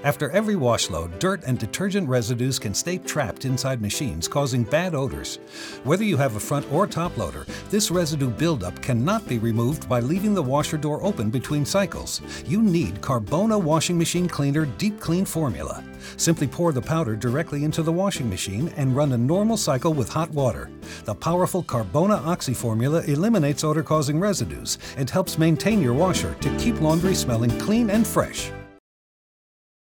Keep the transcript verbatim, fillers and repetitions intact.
After every wash load, dirt and detergent residues can stay trapped inside machines, causing bad odors. Whether you have a front or top loader, this residue buildup cannot be removed by leaving the washer door open between cycles. You need Carbona Washing Machine Cleaner Deep Clean Formula. Simply pour the powder directly into the washing machine and run a normal cycle with hot water. The powerful Carbona Oxy formula eliminates odor-causing residues and helps maintain your washer to keep laundry smelling clean and fresh.